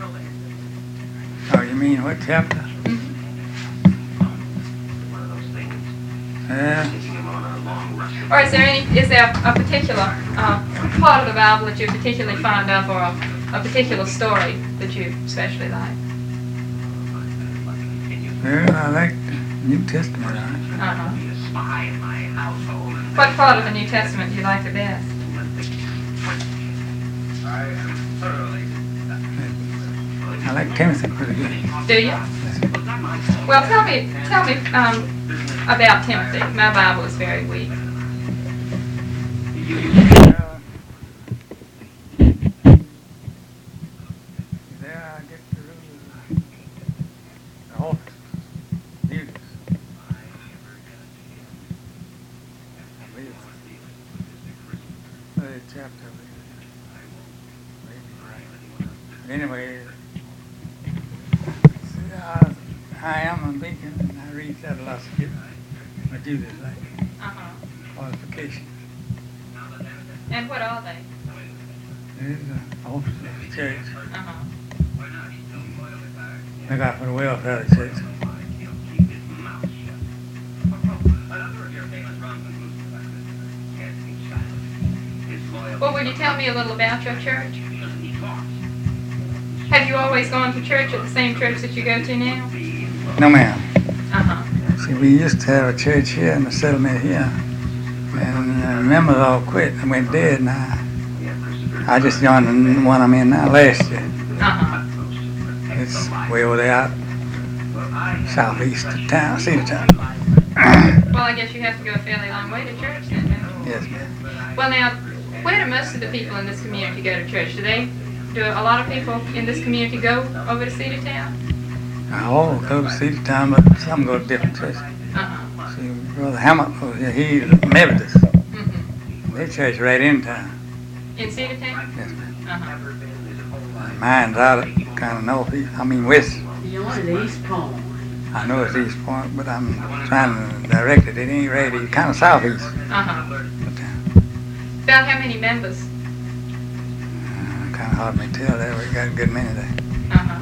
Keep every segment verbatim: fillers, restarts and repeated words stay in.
Oh, you mean what chapter? Yeah. Or is there any, is there a particular uh, part of the Bible that you're particularly fond of, or a, a particular story that you especially like? Well, I like the New Testament. Uh-huh. What part of the New Testament do you like the best? I like Timothy pretty good. Do you? Well, tell me, tell me um, about Timothy. My Bible is very weak. There I get to rule the office, duties. I believe third chapter. Anyway, see, I, I am a deacon, and I read that a lot to get my duties like Uh-huh. qualifications. And what are they? There's an office of the church. Uh-huh. Look out for the welfare of the church. Well, would you tell me a little about your church? Have you always gone to church at the same church that you go to now? No, ma'am. Uh-huh. See, we used to have a church here in the settlement here, and the members all quit and went dead, and I, I just joined the one I'm in now last year. Uh-huh. It's way over there out southeast of town, Cedar Town. Well, I guess you have to go a fairly long way to church then, don't you? Yes, ma'am. Well, now, where do most of the people in this community go to church? Do they, do a lot of people in this community go over to Cedar Town? I all go to Cedar Town, but some go to different churches. Uh-huh. See, Brother Hammett, oh, yeah, he's a Methodist. Mm-hmm. Their church right in town. In Cedar Town? Yes, ma'am. Uh-huh. Mine's out of kind of northeast, I mean west. You're at East Point. I know it's East Point, but I'm trying to direct it. It ain't right, it's kind of southeast. Uh-huh. But, uh, About how many members? uh, kind of hard to tell there. We got a good many there. Uh-huh.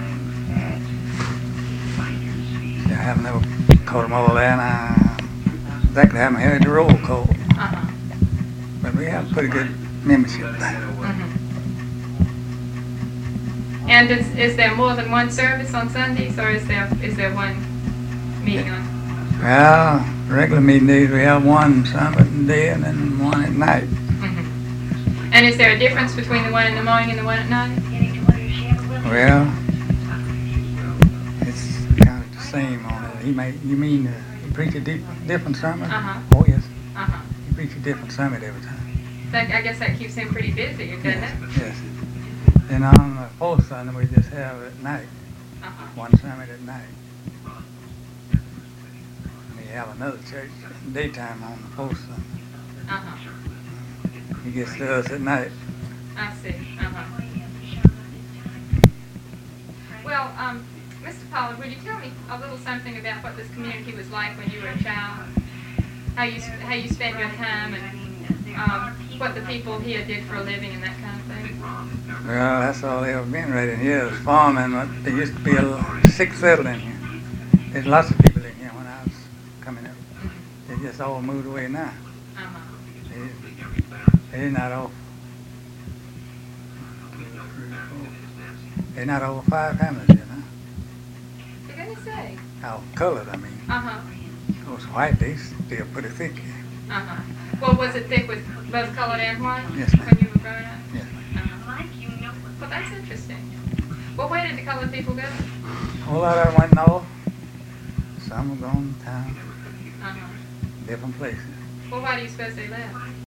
Yeah, I haven't never called them all there, and I exactly haven't heard the roll call. Uh-huh. But we have pretty good membership there. Mm-hmm. And is, is there more than one service on Sundays, or is there is there one meeting on? Well, regular meeting days we have one Sunday day and then one at night. Mm-hmm. And is there a difference between the one in the morning and the one at night? Well, it's kind of the same on it. He may, you mean uh, he preach a di- different sermon? Uh-huh. Oh yes, Uh-huh. he preach a different sermon every time. That, I guess that keeps him pretty busy, doesn't Yes, it? yes. And on the fourth Sunday we just have it at night, Uh-huh. one sermon at night. We have another church daytime on the fourth Sunday. Uh-huh. He gets to us at night. I see. Uh-huh. Well, um, Mister Pollard, would you tell me a little something about what this community was like when you were a child? How you how you spent your time, and um, what the people here did for a living and that kind of thing? Well, that's all they ever been right in here is farming. But there used to be a l- six settled in here. There's lots of people in here when I was coming up. They just all moved away now. Uh-huh. They, they're not all. Two, three, four. They're not all five families here now. For goodness sake. How colored, I mean. Uh-huh. Of course, white, they still pretty thick here. Uh-huh. Well, was it thick with both colored and white? Yes, ma'am. When you were growing up? Yes. Uh-huh. Well, that's interesting. Well, where did the colored people go? A whole lot of them went north. Some were gone to town, Uh-huh. different places. Well, why do you suppose they left?